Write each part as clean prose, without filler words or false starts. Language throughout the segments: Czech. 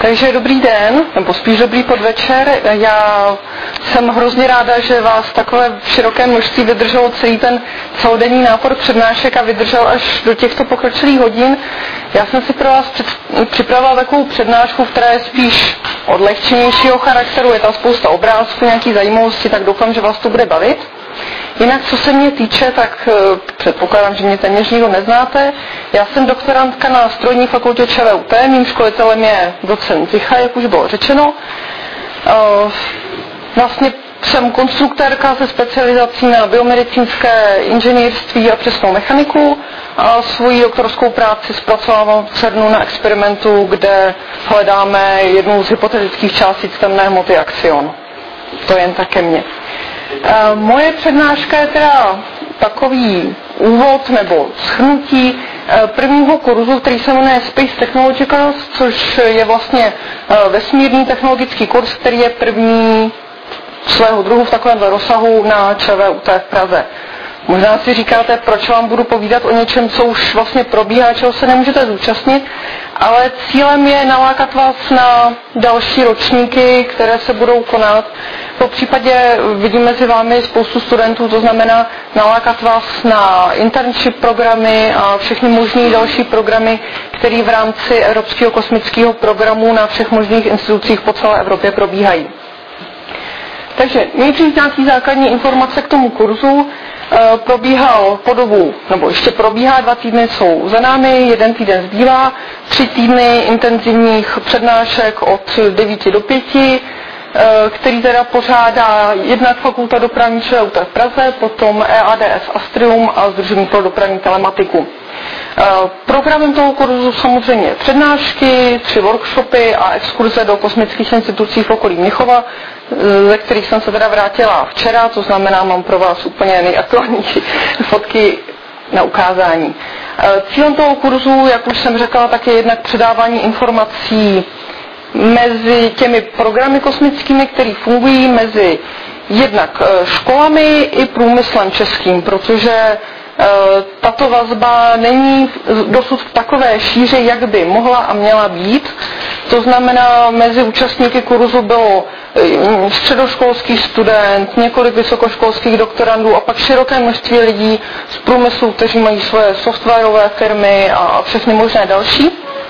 Takže dobrý den, nebo spíš dobrý podvečer. Já jsem hrozně ráda, že vás takové široké množství vydrželo celý ten celodenní nápor přednášek a vydržel až do těchto pokročilých hodin. Já jsem si pro vás připravila takovou přednášku, která je spíš odlehčenějšího charakteru, je tam spousta obrázků, nějaký zajímavosti, tak doufám, že vás to bude bavit. Jinak, co se mě týče, tak předpokládám, že mě téměř nikdo neznáte. Já jsem doktorantka na strojní fakultě ČVUT, mým školitelem je docent Vicha, jak už bylo řečeno. Vlastně jsem konstruktérka se specializací na biomedicínské inženýrství a přesnou mechaniku a svoji doktorskou práci zpracovávám v CERNu na experimentu, kde hledáme jednu z hypotetických částic temné hmoty axion. To jen také mě. Moje přednáška je teda takový úvod nebo shrnutí prvního kurzu, který se jmenuje Space Technologicals, což je vlastně vesmírný technologický kurz, který je první svého druhu v takovémhle rozsahu na ČVUT v Praze. Možná si říkáte, proč vám budu povídat o něčem, co už vlastně probíhá, čeho se nemůžete zúčastnit, ale cílem je nalákat vás na další ročníky, které se budou konat. Po případě vidím mezi vámi spoustu studentů, to znamená nalákat vás na internship programy a všechny možné další programy, které v rámci Evropského kosmického programu na všech možných institucích po celé Evropě probíhají. Takže nejdřív nějaký základní informace k tomu kurzu. Probíhal po dobu, nebo ještě probíhá, 2 týdny jsou za námi, 1 týden zbývá, 3 týdny intenzivních přednášek od 9 do 5, který teda pořádá jednak Fakulta dopravní ČVUT v Praze, potom EADS Astrium a Sdružení pro dopravní telematiku. Programem toho kurzu samozřejmě přednášky, 3 workshopy a exkurze do kosmických institucí v okolí Mnichova, ze kterých jsem se teda vrátila včera, to znamená, mám pro vás úplně nejaktuálnější fotky na ukázání. Cílem toho kurzu, jak už jsem řekla, tak je jednak předávání informací mezi těmi programy kosmickými, které fungují, mezi jednak školami i průmyslem českým, protože tato vazba není dosud v takové šíři, jak by mohla a měla být. To znamená, mezi účastníky kurzu bylo středoškolský student, několik vysokoškolských doktorandů a pak široké množství lidí z průmyslu, kteří mají svoje softwarové firmy a všechny možné další.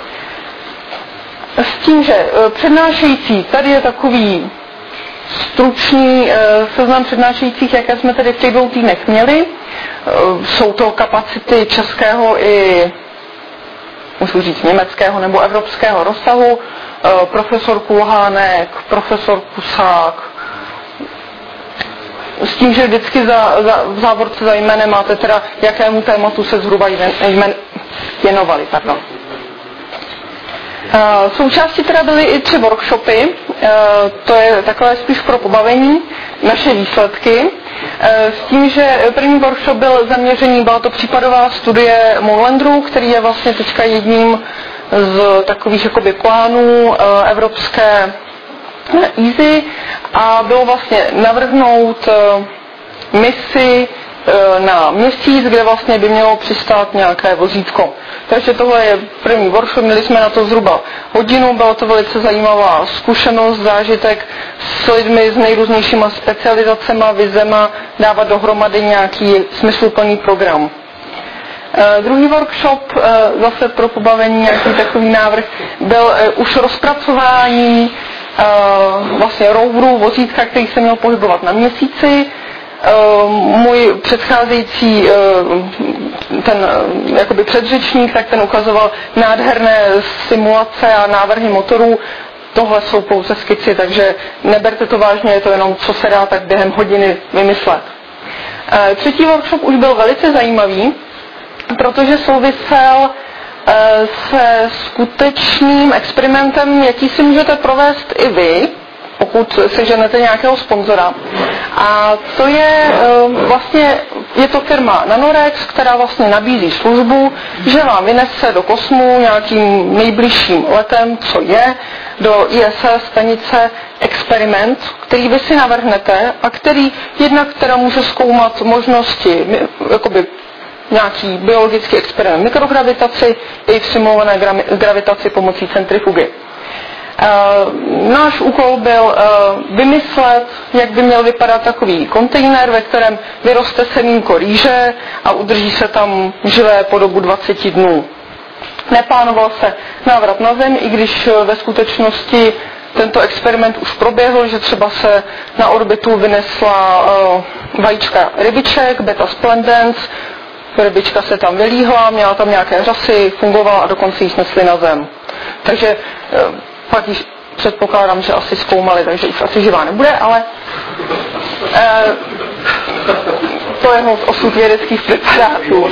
S tím, že přednášející, tady je takový stručný seznam přednášejících, jaké jsme tady v těch 2 týdnech měli. Jsou to kapacity českého i, můžu říct, německého nebo evropského rozsahu. Profesor Kulhánek, profesor Kusák. S tím, že vždycky v závorce za jménem máte teda, jakému tématu se zhruba věnovali. Pardon. Součástí teda byly i 3 workshopy, to je takové spíš pro pobavení, naše výsledky, s tím, že první workshop byl zaměřený, byla to případová studie Moonlanderu, který je vlastně teďka jedním z takových jakoby plánů evropské EASY a bylo vlastně navrhnout misi na měsíc, kde vlastně by mělo přistát nějaké vozítko. Takže tohle je první workshop, měli jsme na to zhruba hodinu, byla to velice zajímavá zkušenost, zážitek s lidmi s nejrůznějšíma specializacema, vizema, dávat dohromady nějaký smysluplný program. Druhý workshop, zase pro pobavení, nějaký takový návrh, byl už rozpracování vlastně roveru, vozítka, který se měl pohybovat na měsíci. Můj předcházející ten jakoby předřečník, tak ten ukazoval nádherné simulace a návrhy motorů. Tohle jsou pouze skici, takže neberte to vážně, je to jenom, co se dá tak během hodiny vymyslet. Třetí workshop už byl velice zajímavý, protože souvisel se skutečným experimentem, jaký si můžete provést i vy, pokud seženete nějakého sponzora. A to je vlastně, je to firma Nanorex, která vlastně nabízí službu, že vám vynese do kosmu nějakým nejbližším letem, co je, do ISS stanice experiment, který vy si navrhnete a který jednak teda může zkoumat možnosti, jakoby nějaký biologický experiment mikrogravitaci i v simulované gravitaci pomocí centrifugy. Náš úkol byl vymyslet, jak by měl vypadat takový kontejner, ve kterém vyroste semínko rýže a udrží se tam živé po dobu 20 dnů. Neplánoval se návrat na Zem, i když ve skutečnosti tento experiment už proběhl, že třeba se na orbitu vynesla vajíčka rybiček, beta splendens, rybička se tam vylíhla, měla tam nějaké řasy, fungovala a dokonce ji snesli na Zem. Takže pak již předpokládám, že asi zkoumali, takže již asi živá nebude, ale to je osud vědeckých preparátů.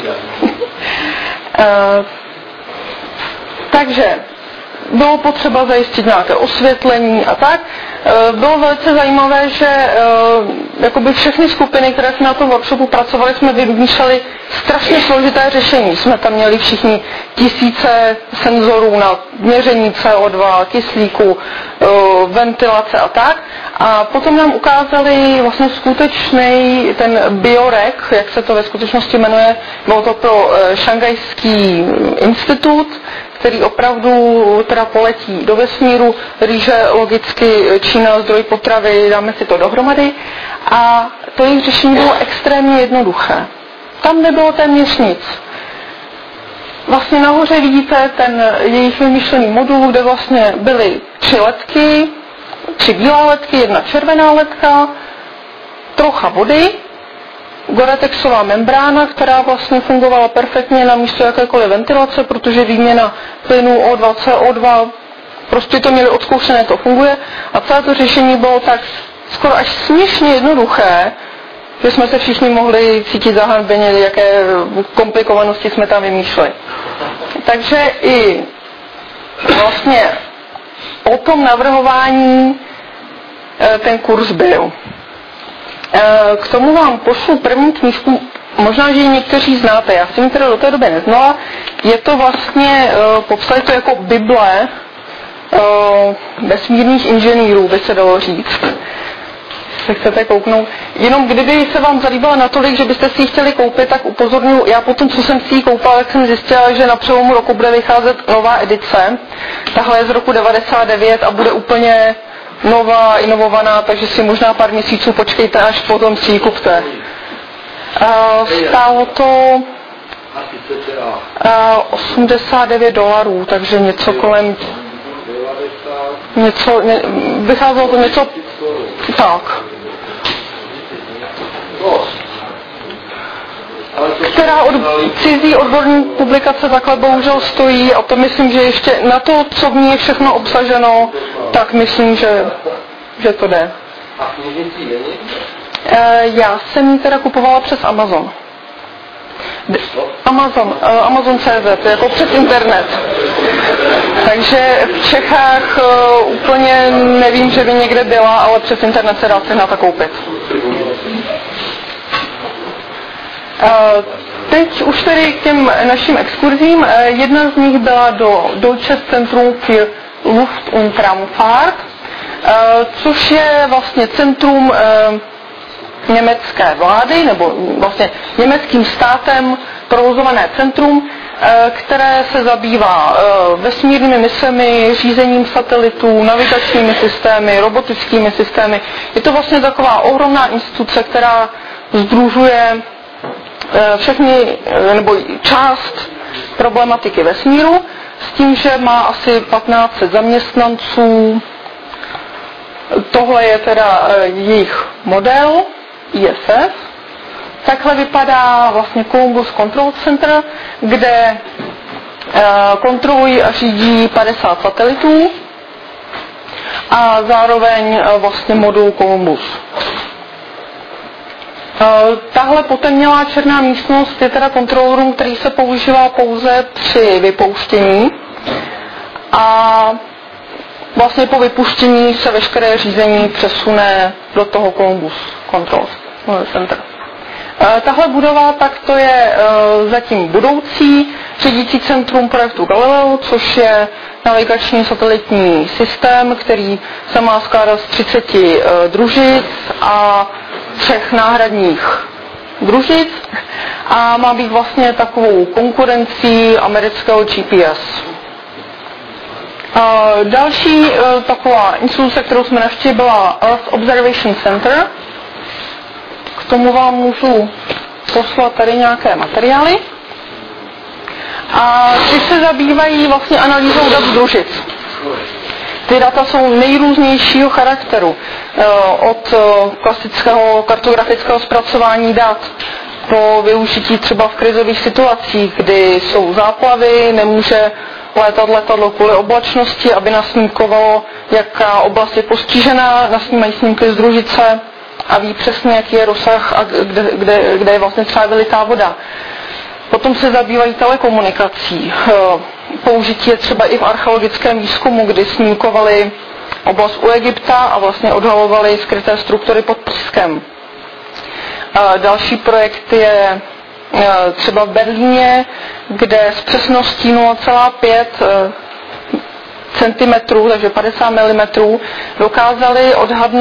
Takže bylo potřeba zajistit nějaké osvětlení a tak. Bylo velice zajímavé, že jakoby všechny skupiny, které jsme na tom workshopu pracovali, jsme vymýšleli strašně složité řešení. Jsme tam měli všichni tisíce senzorů na měření CO2, kyslíku, ventilace a tak. A potom nám ukázali vlastně skutečný ten biorek, jak se to ve skutečnosti jmenuje, bylo to pro Šanghajský institut, který opravdu teda poletí do vesmíru, rýže logicky Čína, zdroj potravy, dáme si to dohromady. A to jejich řešení bylo extrémně jednoduché. Tam nebylo téměř nic. Vlastně nahoře vidíte ten jejich vymyšlený modul, kde vlastně byly 3 ledky, 3 bílé ledky, 1 červená ledka, trocha vody, Goretexová membrána, která vlastně fungovala perfektně na místo jakékoliv ventilace, protože výměna plynů O2, CO2, prostě to měli odzkoušené, to funguje. A celé to řešení bylo tak skoro až směšně jednoduché, že jsme se všichni mohli cítit zahanbeni, jaké komplikovanosti jsme tam vymýšleli. Takže i vlastně o tom navrhování ten kurz byl. K tomu vám pošlu první knížku, možná, že ji někteří znáte, já jsem ji teda do té doby neznala. Je to vlastně, popsali to jako Bible vesmírných inženýrů, by se dalo říct. Se chcete kouknout. Jenom kdyby se vám zalíbila natolik, že byste si ji chtěli koupit, tak upozorňuji, já potom, co jsem si ji koupala, tak jsem zjistila, že na přelomu roku bude vycházet nová edice. Tahle je z roku 99 a bude úplně nová, inovovaná, takže si možná pár měsíců počkejte, až potom si ji kupte. Stálo to $89, takže něco kolem vycházelo to něco tak. Která cizí odborní publikace takhle bohužel stojí a to myslím, že ještě na to, co v ní je všechno obsaženo, tak myslím, že to jde. A knižnicí není? Já jsem ji teda kupovala přes Amazon. Amazon.cz, jako přes internet. Takže v Čechách úplně nevím, že by někde byla, ale přes internet se dá sehnat a koupit. Teď už tedy k těm našim exkurzím. Jedna z nich byla do Deutsches Zentrum für Luft- und Raumfahrt, což je vlastně centrum německé vlády, nebo vlastně německým státem provozované centrum, které se zabývá vesmírnými misemi, řízením satelitů, navigačními systémy, robotickými systémy. Je to vlastně taková ohromná instituce, která sdružuje všechny, nebo část problematiky vesmíru, s tím, že má asi 1500 zaměstnanců. Tohle je teda jejich model ISS. Takhle vypadá vlastně Columbus Control Center, kde kontrolují a řídí 50 satelitů a zároveň vlastně modul Columbus. Tahle potemnělá černá místnost je teda control room, který se používá pouze při vypouštění a vlastně po vypuštění se veškeré řízení přesune do toho Columbus Control Center. Tahle budova, tak to je zatím budoucí řídící centrum projektu Galileo, což je navigační satelitní systém, který se má skládat z 30 družic a 3 náhradních družic a má být vlastně takovou konkurencí amerického GPS. Další taková instituce, kterou jsme navštívili, byla Earth Observation Center. K tomu vám můžu poslat tady nějaké materiály. A ty se zabývají vlastně analýzou dat z družic. Ty data jsou nejrůznějšího charakteru. Od klasického kartografického zpracování dat po využití třeba v krizových situacích, kdy jsou záplavy, nemůže létat letadlo kvůli oblačnosti, aby nasnímkovalo, jaká oblast je postižená, nasnímají snímky z družice a ví přesně, jaký je rozsah a kde je vlastně třeba vylitá voda. Potom se zabývají telekomunikací. Použití je třeba i v archeologickém výzkumu, kdy snímkovali oblast u Egypta a vlastně odhalovali skryté struktury pod pískem. Další projekt je třeba v Berlíně, kde s přesností 0,5 cm, takže 50 mm, dokázali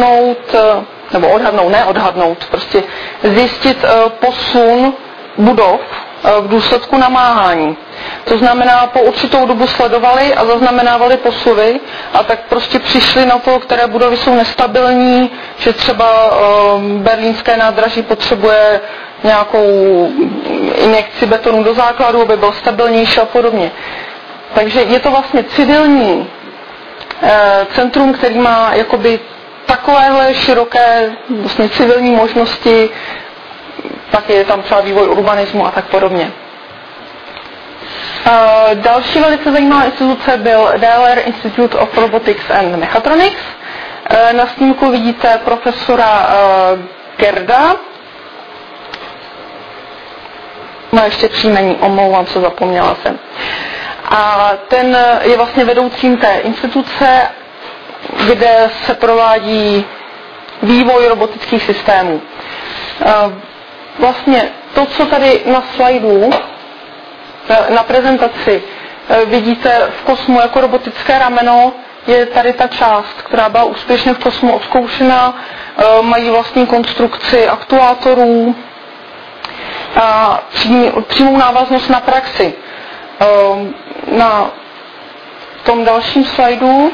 prostě zjistit posun budov v důsledku namáhání. To znamená, po určitou dobu sledovali a zaznamenávali posuny a tak prostě přišli na to, které budovy jsou nestabilní, že třeba berlínské nádraží potřebuje nějakou injekci betonu do základu, aby byl stabilnější a podobně. Takže je to vlastně civilní centrum, který má jakoby takovéhle široké vlastně civilní možnosti, pak je tam třeba vývoj urbanismu a tak podobně. Další velice zajímavá instituce byl DLR Institute of Robotics and Mechatronics. Na snímku vidíte profesora Gerda. Má ještě příjmení, omlouvám se, zapomněla jsem. A ten je vlastně vedoucím té instituce, kde se provádí vývoj robotických systémů. Vlastně to, co tady na slajdu, na prezentaci vidíte v kosmu jako robotické rameno, je tady ta část, která byla úspěšně v kosmu odzkoušena, mají vlastní konstrukci aktuátorů a přímou návaznost na praxi. Na tom dalším slajdu,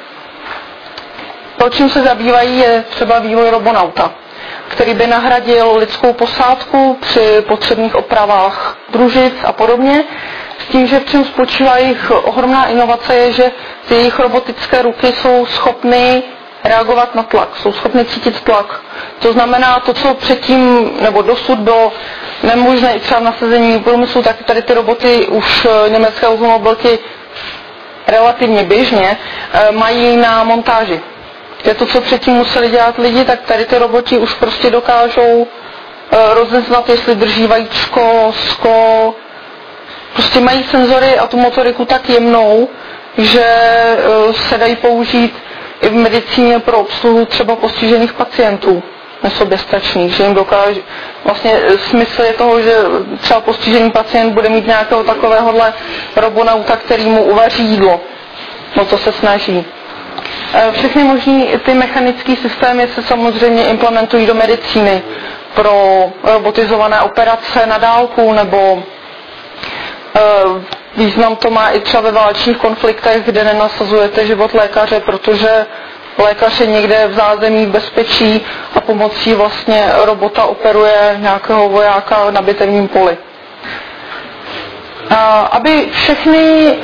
to, čím se zabývají, je třeba vývoj robonauta, který by nahradil lidskou posádku při potřebných opravách družic a podobně. S tím, že v čem spočívá jejich ohromná inovace je, že ty jejich robotické ruky jsou schopny reagovat na tlak, jsou schopny cítit tlak. To znamená, to, co předtím nebo dosud bylo nemožné i třeba v nasazení průmyslu, tak tady ty roboty už německé automobilky relativně běžně mají na montáži. Je to, co předtím museli dělat lidi, tak tady ty roboti už prostě dokážou rozeznat, jestli drží vajíčko, sklo. Prostě mají senzory a tu motoriku tak jemnou, že se dají použít i v medicíně pro obsluhu třeba postižených pacientů nesoběstačných, že jim dokáže. Vlastně smysl je toho, že třeba postižený pacient bude mít nějakého takovéhohle robonauta, který mu uvaří jídlo. No to se snaží. Všechny možný ty mechanické systémy se samozřejmě implementují do medicíny pro robotizované operace na dálku, nebo význam to má i třeba ve válečných konfliktech, kde nenasazujete život lékaře, protože lékař je někde v zázemí v bezpečí a pomocí vlastně robota operuje nějakého vojáka na bitevním poli. Aby všechny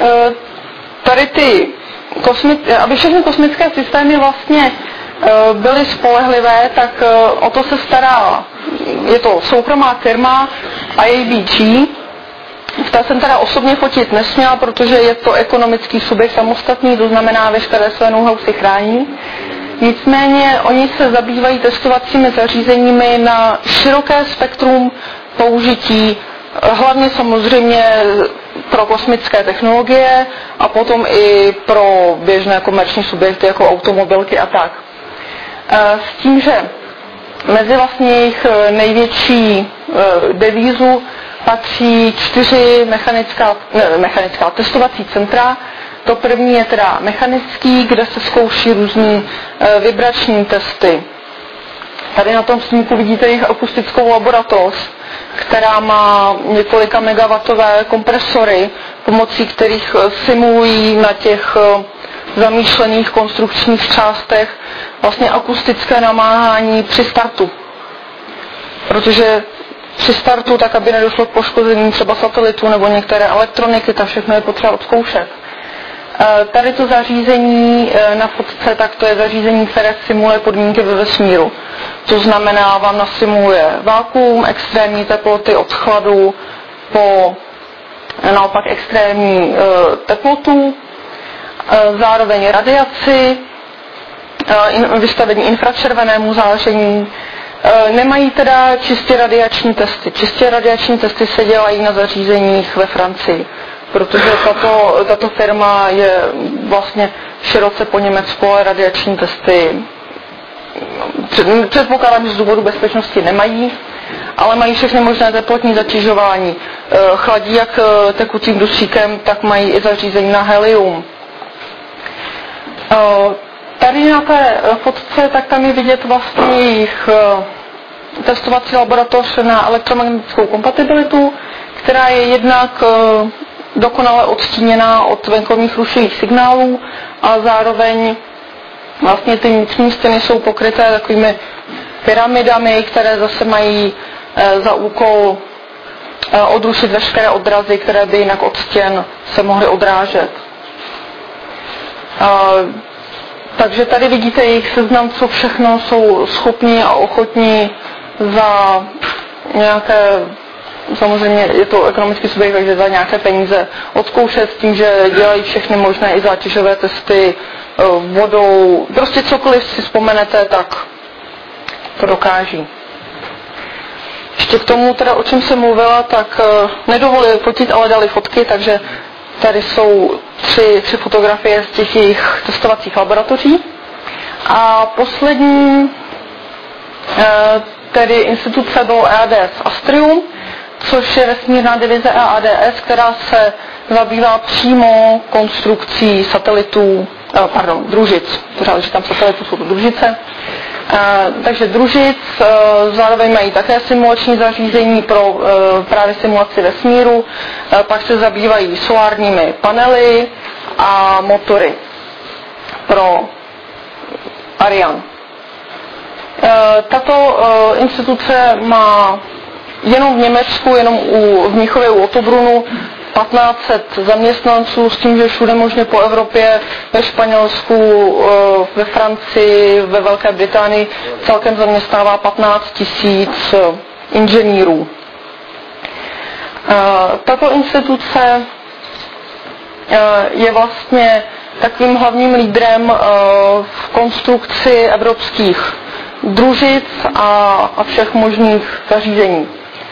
kosmické systémy vlastně byly spolehlivé, tak o to se stará, je to soukromá firma IABG. Ta jsem teda osobně fotit nesměla, protože je to ekonomický subjekt samostatný, to znamená, veškeré své know-how si chrání. Nicméně oni se zabývají testovacími zařízeními na široké spektrum použití, hlavně samozřejmě pro kosmické technologie a potom i pro běžné komerční subjekty jako automobilky a tak. S tím, že mezi vlastně jejich největší devízu patří 4 mechanická testovací centra. To první je teda mechanický, kde se zkouší různý vibrační testy. Tady na tom snímku vidíte jejich akustickou laboratoř, která má několika megawattové kompresory, pomocí kterých simulují na těch zamýšlených konstrukčních částech vlastně akustické namáhání při startu. Protože při startu, tak aby nedošlo k poškození třeba satelitu nebo některé elektroniky, tak všechno je potřeba odzkoušet. Tady to zařízení na fotce, tak to je zařízení, které simuluje podmínky ve vesmíru. To znamená, vám nasimuluje vákuum, extrémní teploty od chladu po naopak extrémní teplotu, zároveň radiaci, vystavení infračervenému záření. Nemají teda čistě radiační testy. Čistě radiační testy se dělají na zařízeních ve Francii, protože tato firma je vlastně široce po Německu, ale radiační testy předpokládám, že z důvodu bezpečnosti nemají, ale mají všechny možné teplotní zatěžování. Chladí jak tekutým dusíkem, tak mají i zařízení na helium. Tady na té fotce, tak tam je vidět vlastně jejich testovací laboratoř na elektromagnetickou kompatibilitu, která je jednak dokonale odstíněná od venkovních rušivých signálů a zároveň vlastně ty vnitřní stěny jsou pokryté takovými pyramidami, které zase mají za úkol odrušit veškeré odrazy, které by jinak od stěn se mohly odrážet. Takže tady vidíte jejich seznam, co všechno jsou schopni a ochotní za nějaké, samozřejmě je to ekonomický subjekt, takže za nějaké peníze odzkoušet s tím, že dělají všechny možné i zátěžové testy vodou, prostě cokoliv si vzpomenete, tak to dokáží. Ještě k tomu teda, o čem jsem mluvila, tak nedovolili fotit, ale dali fotky, takže tady jsou tři fotografie z těch jejich testovacích laboratoří. A poslední tedy instituce bylo EADS Astrium, což je vesmírná divize EADS, která se zabývá přímo konstrukcí satelitů, družic, pořád, že tam satelitů jsou to družice. Takže družic, zároveň mají také simulační zařízení pro právě simulaci vesmíru, pak se zabývají solárními panely a motory pro Ariane. Tato instituce má jenom v Německu, jenom v Mnichově u Ottobrunnu 1500 zaměstnanců s tím, že všude možně po Evropě, ve Španělsku, ve Francii, ve Velké Británii celkem zaměstnává 15 000 inženýrů. Tato instituce je vlastně takovým hlavním lídrem v konstrukci evropských družic a všech možných zařízení.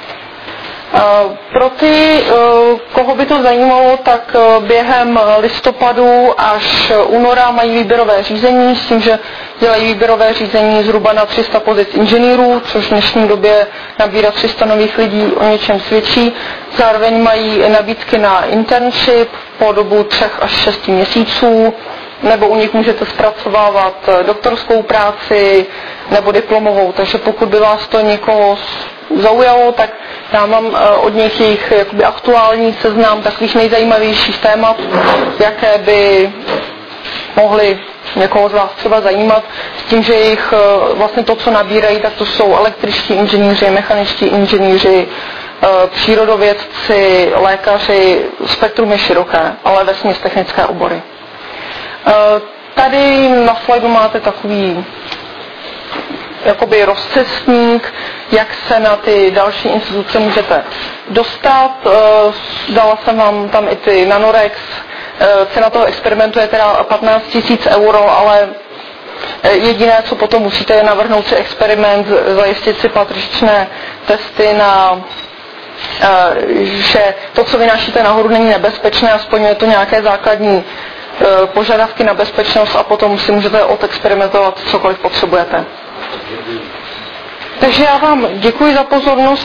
Pro ty, koho by to zajímalo, tak během listopadu až února mají výběrové řízení, s tím, že dělají výběrové řízení zhruba na 300 pozic inženýrů, což v dnešní době nabírat 300 nových lidí o něčem svědčí. Zároveň mají nabídky na internship po dobu 3 až 6 měsíců, nebo u nich můžete zpracovávat doktorskou práci nebo diplomovou, takže pokud by vás to někoho zaujalo, tak já mám od nich jejich jakoby aktuální seznam takových nejzajímavějších témat, jaké by mohly někoho z vás třeba zajímat, s tím, že jejich vlastně to, co nabírají, tak to jsou električtí inženýři, mechaničtí inženýři, přírodovědci, lékaři, spektrum je široké, ale vesměs technické obory. Tady na slajdu máte takový jakoby rozcestník, jak se na ty další instituce můžete dostat. Dala jsem vám tam i ty Nanorex. Cena toho experimentu je teda 15 000 euro, ale jediné, co potom musíte, je navrhnout si experiment, zajistit si patřičné testy na že to, co vynášíte nahoru, není nebezpečné a splňuje to nějaké základní požadavky na bezpečnost a potom si můžete odexperimentovat cokoliv potřebujete. Takže já vám děkuji za pozornost